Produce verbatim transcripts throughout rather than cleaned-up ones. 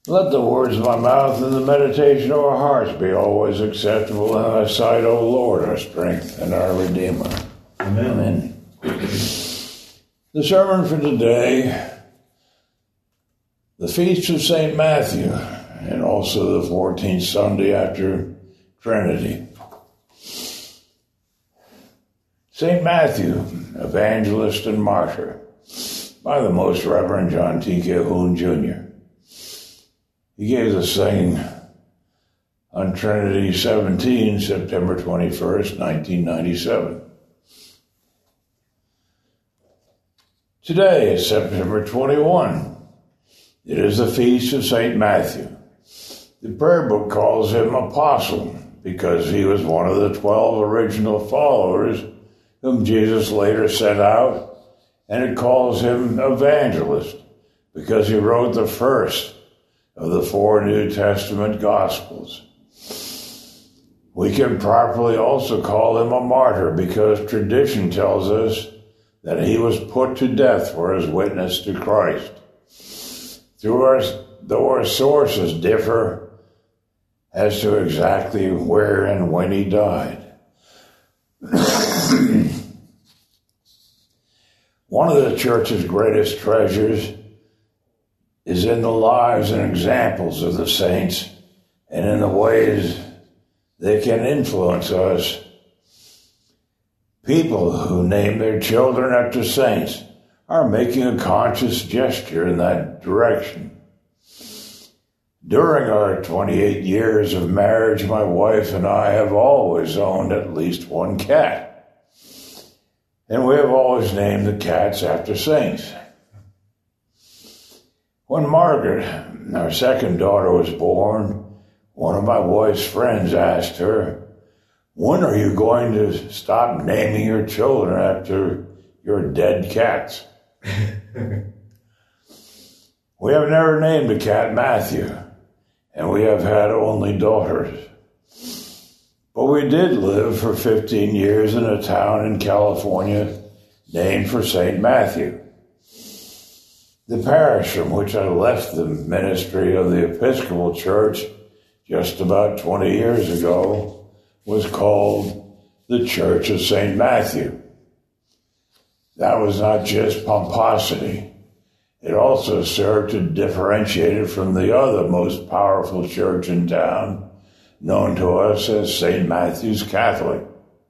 Let the words of my mouth and the meditation of our hearts be always acceptable in thy sight, O Lord, our strength and our Redeemer. Amen. Amen. The sermon for today, the Feast of Saint Matthew, and also the fourteenth Sunday after Trinity. Saint Matthew, evangelist and martyr, by the Most Reverend John T. Calhoun, Junior He gave the saying on Trinity seventeen, September twenty-first, nineteen ninety-seven. Today is September twenty-first. It is the Feast of Saint Matthew. The prayer book calls him apostle because he was one of the twelve original followers whom Jesus later sent out, and it calls him evangelist because he wrote the first of the four New Testament Gospels. We can properly also call him a martyr because tradition tells us that he was put to death for his witness to Christ. Through our, though our sources differ as to exactly where and when he died. One of the Church's greatest treasures is in the lives and examples of the saints and in the ways they can influence us. People who name their children after saints are making a conscious gesture in that direction. During our twenty-eight years of marriage, my wife and I have always owned at least one cat. And we have always named the cats after saints. When Margaret, our second daughter, was born, one of my wife's friends asked her, "When are you going to stop naming your children after your dead cats?" We have never named a cat Matthew, and we have had only daughters. But we did live for fifteen years in a town in California named for Saint Matthew. The parish from which I left the ministry of the Episcopal Church just about twenty years ago was called the Church of Saint Matthew. That was not just pomposity. It also served to differentiate it from the other most powerful church in town, known to us as Saint Matthew's Catholic.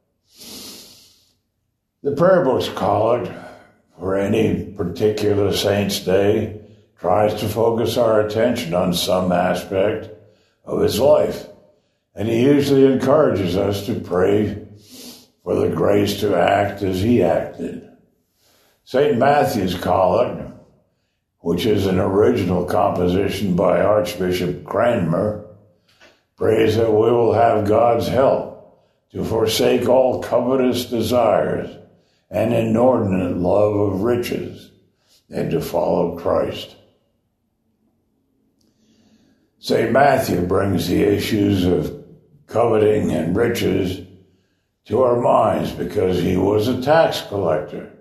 The prayer book's collect for any particular saint's day tries to focus our attention on some aspect of his life, and he usually encourages us to pray for the grace to act as he acted. Saint Matthew's Collect, which is an original composition by Archbishop Cranmer, prays that we will have God's help to forsake all covetous desires and inordinate love of riches, and to follow Christ. Saint Matthew brings the issues of coveting and riches to our minds because he was a tax collector.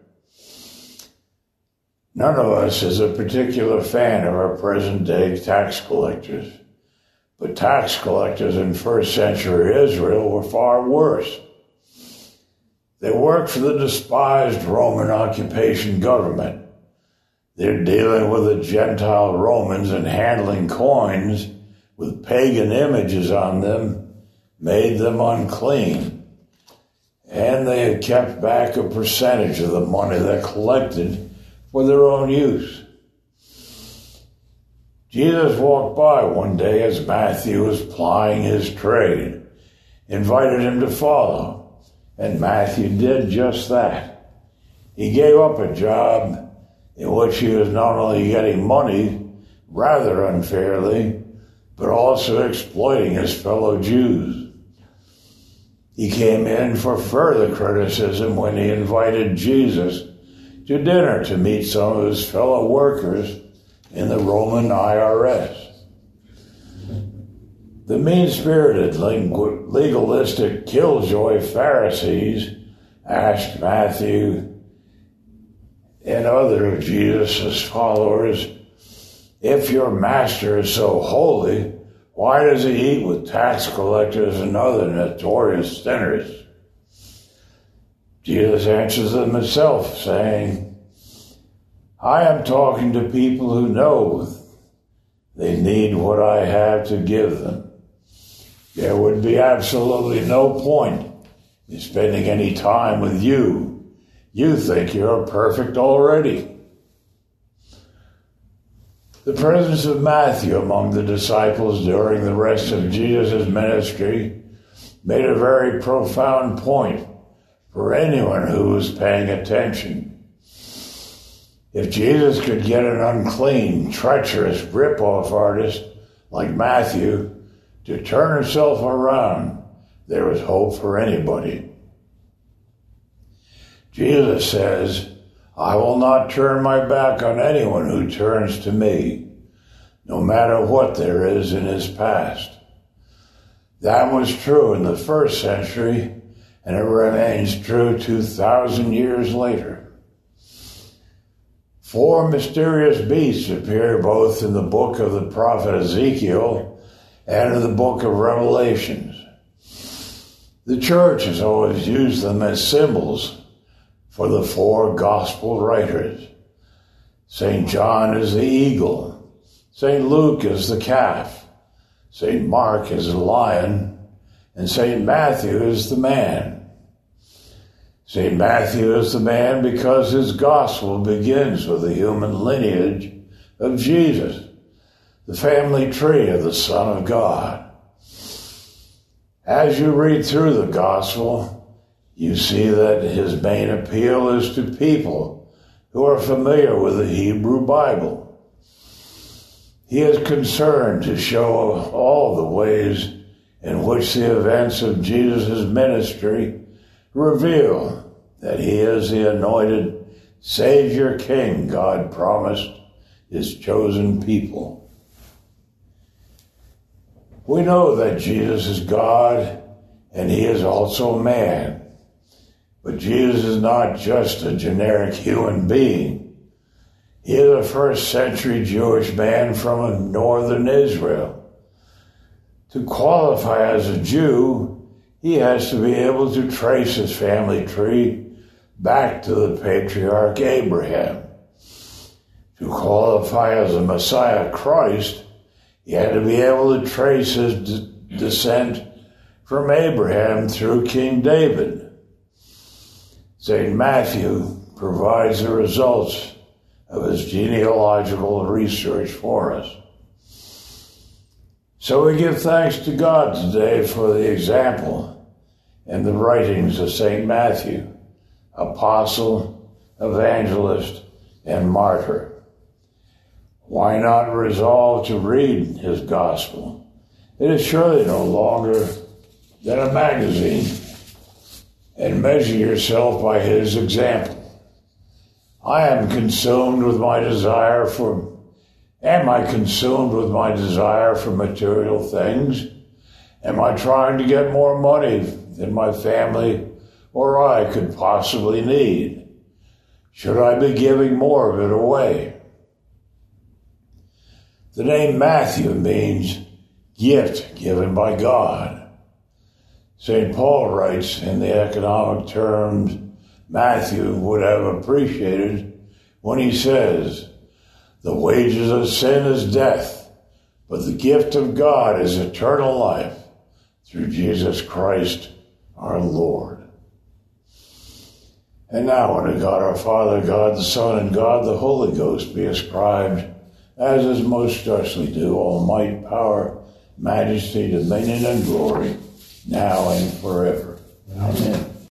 None of us is a particular fan of our present-day tax collectors, but tax collectors in first century Israel were far worse. They worked for the despised Roman occupation government. They're dealing with the Gentile Romans and handling coins with pagan images on them made them unclean. And they had kept back a percentage of the money they collected for their own use. Jesus walked by one day as Matthew was plying his trade, invited him to follow. And Matthew did just that. He gave up a job in which he was not only getting money, rather unfairly, but also exploiting his fellow Jews. He came in for further criticism when he invited Jesus to dinner to meet some of his fellow workers in the Roman I R S. The mean-spirited, legalistic, killjoy Pharisees asked Matthew and other of Jesus' followers If your master is so holy, why does he eat with tax collectors and other notorious sinners? Jesus answers them himself, saying, I am talking to people who know they need what I have to give them. There would be absolutely no point in spending any time with you. You think you're perfect already. The presence of Matthew among the disciples during the rest of Jesus' ministry made a very profound point for anyone who was paying attention. If Jesus could get an unclean, treacherous, rip-off artist like Matthew to turn himself around, there was hope for anybody. Jesus says, I will not turn my back on anyone who turns to me, no matter what there is in his past. That was true in the first century, and it remains true two thousand years later. Four mysterious beasts appear both in the book of the prophet Ezekiel and in the book of Revelations. The church has always used them as symbols for the four gospel writers. Saint John is the eagle, Saint Luke is the calf, Saint Mark is the lion, and Saint Matthew is the man. Saint Matthew is the man because his gospel begins with the human lineage of Jesus, the family tree of the Son of God. As you read through the gospel, you see that his main appeal is to people who are familiar with the Hebrew Bible. He is concerned to show all the ways in which the events of Jesus' ministry reveal that he is the anointed Savior King God promised his chosen people. We know that Jesus is God and he is also man. But Jesus is not just a generic human being. He is a first century Jewish man from northern Israel. To qualify as a Jew, he has to be able to trace his family tree back to the patriarch Abraham. To qualify as a Messiah Christ, he had to be able to trace his d- descent from Abraham through King David. Saint Matthew provides the results of his genealogical research for us. So we give thanks to God today for the example and the writings of Saint Matthew, apostle, evangelist, and martyr. Why not resolve to read his gospel? It is surely no longer than a magazine, and measure yourself by his example. I am consumed with my desire for, am I consumed with my desire for material things? Am I trying to get more money than my family or I could possibly need? Should I be giving more of it away? The name Matthew means gift given by God. Saint Paul writes in the economic terms Matthew would have appreciated when he says, the wages of sin is death, but the gift of God is eternal life through Jesus Christ our Lord. And now unto God our Father, God the Son, and God the Holy Ghost be ascribed, as is most justly due, all might, power, majesty, dominion, and glory, now and forever. Amen.